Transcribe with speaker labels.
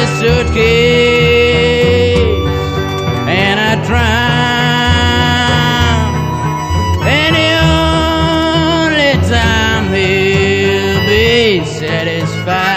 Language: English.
Speaker 1: suitcase and I drown. And the only time he'll be satisfied